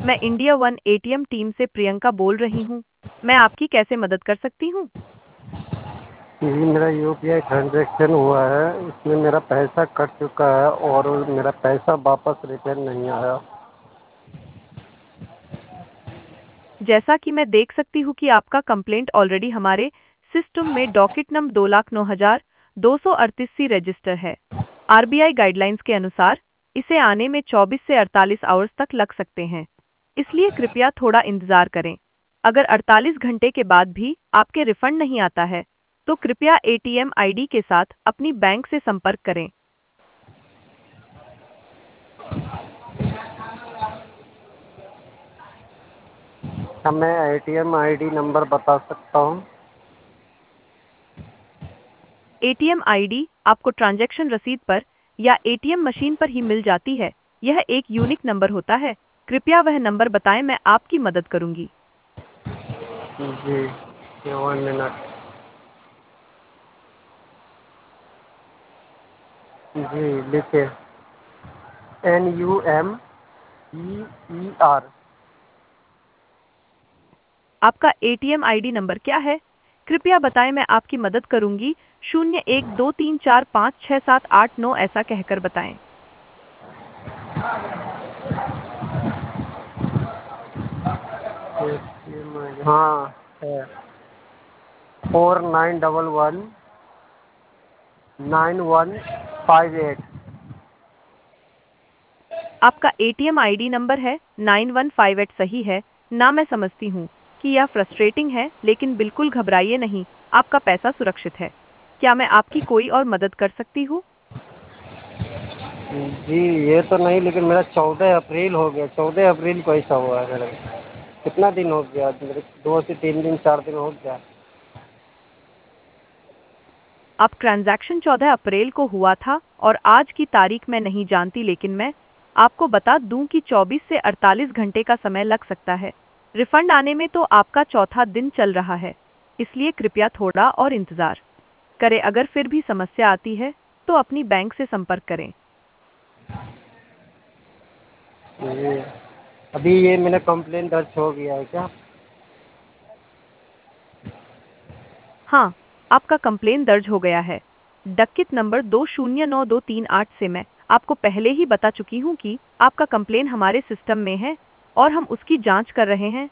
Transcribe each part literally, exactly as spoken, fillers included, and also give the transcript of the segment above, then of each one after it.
मैं India one ATM team से प्रियंका बोल रही हूँ। मैं आपकी कैसे मदद कर सकती हूँ? जी, मेरा यूपीआई ट्रांजैक्शन हुआ है, उसमें मेरा पैसा कट चुका है और मेरा पैसा वापस रिटर्न नहीं आया। जैसा कि मैं देख सकती हूँ कि आपका कंप्लेंट ऑलरेडी हमारे सिस्टम में डॉकेट नंबर दो लाख नौ हजार दो सौ अड़तीस सी रजिस्टर है। आरबीआई गाइडलाइंस के अनुसार इसे आने में चौबीस से अड़तालीस आवर्स तक लग सकते हैं, इसलिए कृपया थोड़ा इंतजार करें। अगर अड़तालीस घंटे के बाद भी आपके रिफंड नहीं आता है, तो कृपया एटीएम आईडी के साथ अपनी बैंक से संपर्क करें। क्या मैं एटीएम आईडी नंबर बता सकता हूँ? एटीएम आईडी आपको ट्रांजैक्शन रसीद पर या एटीएम मशीन पर ही मिल जाती है। यह एक यूनिक नंबर होता है। कृपया वह नंबर बताएं, मैं आपकी मदद करूंगी। जी, वन मिनट। जी, लिखिए। N U M E E R. आपका एटीएम आईडी नंबर क्या है? कृपया बताएं, मैं आपकी मदद करूंगी। शून्य एक दो तीन चार पाँच छः सात आठ नौ ऐसा कहकर बताएं। हाँ, है। Four nine double one nine one five eight. आपका एटीएम आईडी नंबर है नाइन वन फाइव एट सही है ना? मैं समझती हूँ कि यह फ्रस्ट्रेटिंग है, लेकिन बिल्कुल घबराइए नहीं, आपका पैसा सुरक्षित है। क्या मैं आपकी कोई और मदद कर सकती हूँ? जी, ये तो नहीं, लेकिन मेरा चौदह अप्रैल हो गया। चौदह अप्रैल को ऐसा हुआ है मेरा। कितना दिन हो गया? मेरे दो से तीन दिन चार दिन हो गया। अब ट्रांजैक्शन चौदह अप्रैल को हुआ था और आज की तारीख मैं नहीं जानती, लेकिन मैं आपको बता दूं कि चौबीस से अड़तालीस घंटे का समय लग सकता है। रिफंड आने में तो आपका चौथा दिन चल रहा है, इसलिए कृपया थोड़ा और इंतजार करें। अगर फिर भी समस्या आती है, तो अपनी बैंक से संपर्क करें। जी, अभी ये मेरा कंप्लेंट दर्ज हो गया है क्या? हाँ, आपका कंप्लेन दर्ज हो गया है। डक्कित नंबर दो शून्य नौ दो तीन आठ से मैं आपको पहले ही बता चुकी हूँ कि आपका कंप्लेन हमारे सिस्टम में है और हम उसकी जांच कर रहे हैं।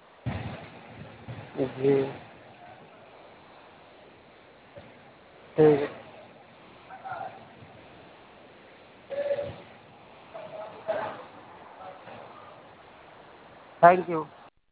जी, ठीक है। Thank you.